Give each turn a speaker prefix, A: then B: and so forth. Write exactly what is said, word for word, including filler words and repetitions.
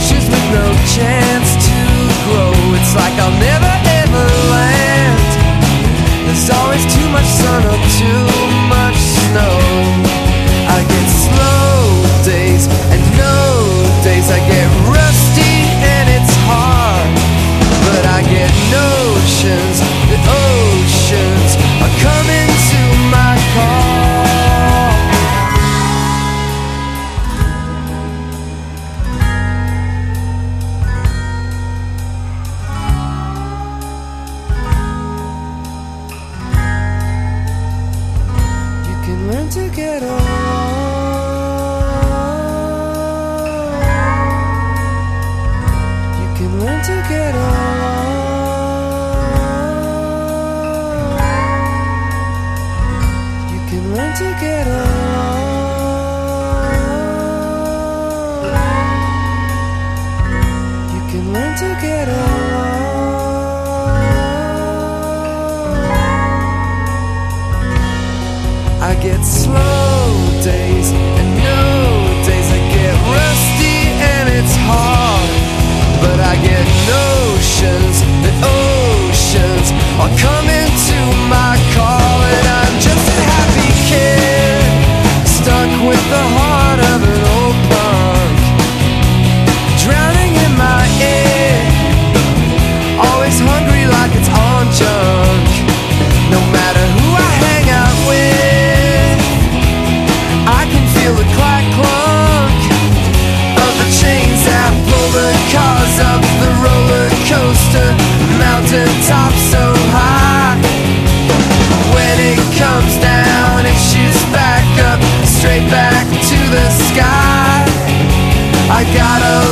A: ashes with no chance to grow. It's like I'll never ever land. There's always too much sun or too much snow. I get slow days and no days. I get rusty and it's hard, but I get notions that oceans are coming to my call. You can learn to get along. You can learn to get along. You can learn to get along. You can learn to get along. I get slow days and no days. I get rusty and it's hard, but I get notions that oceans are coming to my call. And I'm just a happy kid, stuck with the heart of an old punk, drowning in my head, always hungry like it's on junk. No matter who I hang out with, I can feel the clack clunk of the chains that pull the cars up the roller coaster, mountain top so high. When it comes down, it shoots back up, straight back to the sky. I got a